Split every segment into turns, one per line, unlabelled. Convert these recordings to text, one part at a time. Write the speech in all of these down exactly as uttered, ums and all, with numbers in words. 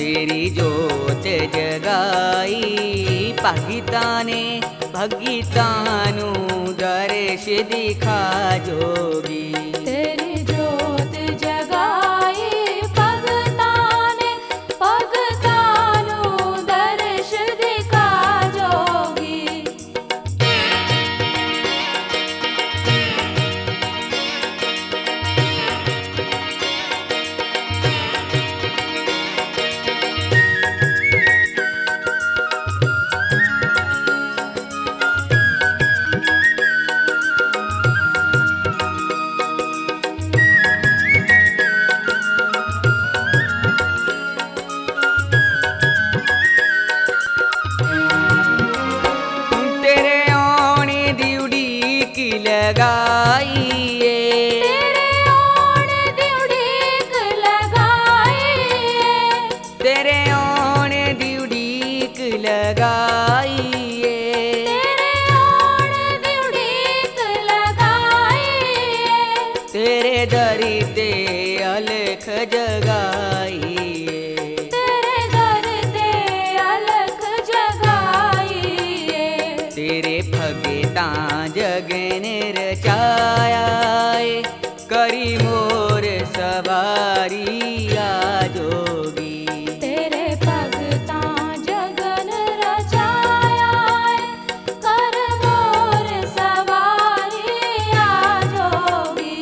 तेरी जोत जगाई भगता ने भगतानु दर्श दिखा जोगी।
तेरी जोत जगाई भगता ने भगतानु दर्श दिखा जोगी।
लगाइए
तेरे ओण दी उड़ीक लगाइए।
तेरे ओण दी उड़ीक लगाइए।
तेरे ओण दी उड़ीक लगाइए।
तेरे दर ते अलख जगाइए।
तेरे दर ते अलख जगाइए।
तेरे भगता जगन रचाया करी मोर सवारी आ जोगी।
तेरे भगता जगन रचाया कर मोर सवारी आ जोगी।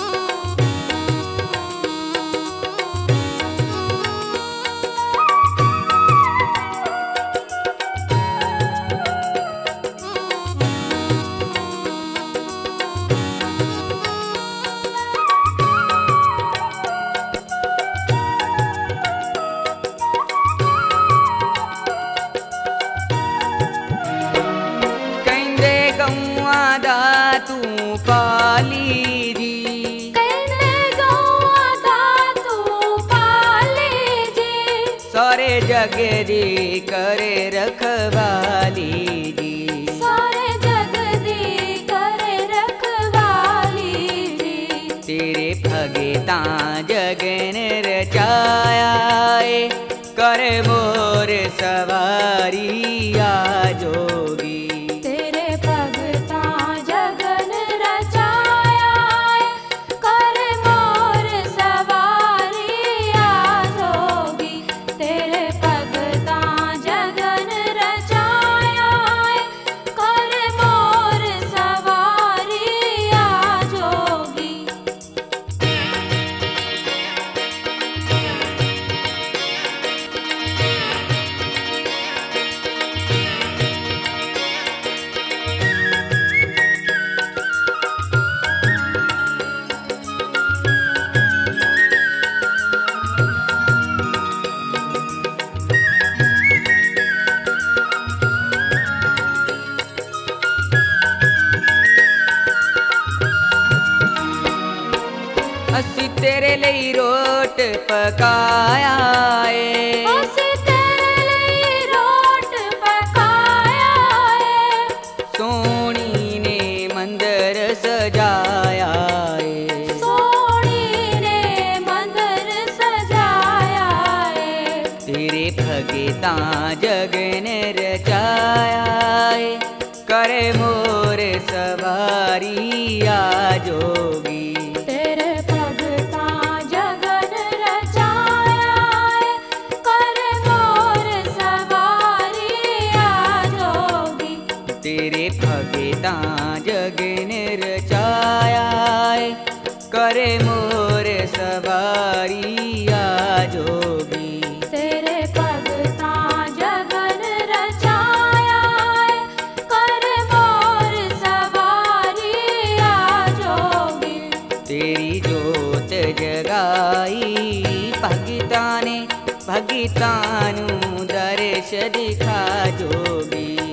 तू पाली जी
कहने गौआ दा तू पाली जी।
सारे जग दी करे रखवाली जी।
सारे जग दी करे रखवाली जी।
तेरे भगता जगन रचाया कर मोर सवारी आ जोगी।
तेरे भगता जगन रचाया कर मोर सवारी आ जोगी। तेरे भगता जगन रचाया कर मोर सवारी आ जोगी।
असी तेरे लिए रोट पकाया है।
असी तेरे लिए रोट पकाया है।
सोनी ने मंदिर सजाया है।
सोनी ने मंदिर सजाया है।
तेरे भगता जगन रचाया करे मोर सवारी आ जोगी।
तेरे भगता जगन रचाया कर मोर सवारी आ जोगी।
तेरे भगता जगन रचाया करे मोर सवारी आ जोगी।
तेरे भगता जगन रचाया कर मोर सवारी आ जोगी।
तेरी जोत जगाई भगता ने भगतानु दर्श दिखा जोगी।